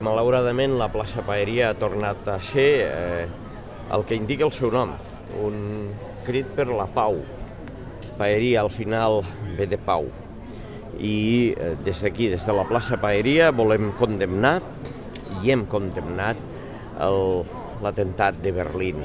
malauradament la plaça Paeria ha tornat a ser el que indica el seu nom, un crit per la pau. Paeria al final ve de pau. I des d'aquí, des de la plaça Paeria, volem condemnar i hem condemnat l'atemptat de Berlín.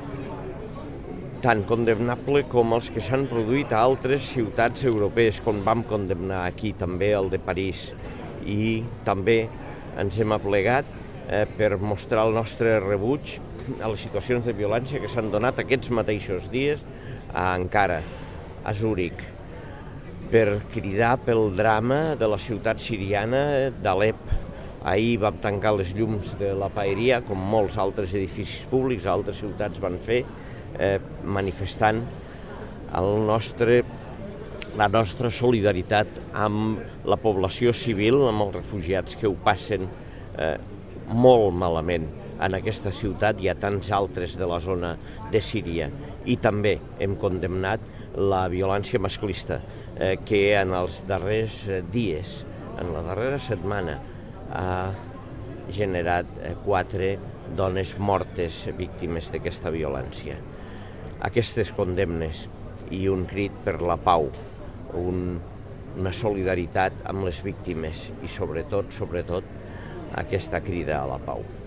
Tan condemnable com els que s'han produït a altres ciutats europees, com vam condemnar aquí també el de París. I també ens hem aplegat per mostrar el nostre rebuig a les situacions de violència que s'han donat aquests mateixos dies a Ankara, a Zúrich, per cridar pel drama de la ciutat siriana d'Alep. Ahir vam tancar les llums de la Paeria, com molts altres edificis públics a altres ciutats van fer, manifestant la nostra solidaritat amb la població civil, amb els refugiats que ho passen molt malament en aquesta ciutat i a tants altres de la zona de Síria. I també hem condemnat la violència masclista que en els darrers dies, en la darrera setmana, ha generat 4 dones mortes víctimes d'aquesta violència. Aquestes condemnes i un crit per la pau, una solidaritat amb les víctimes i sobretot, aquesta crida a la pau.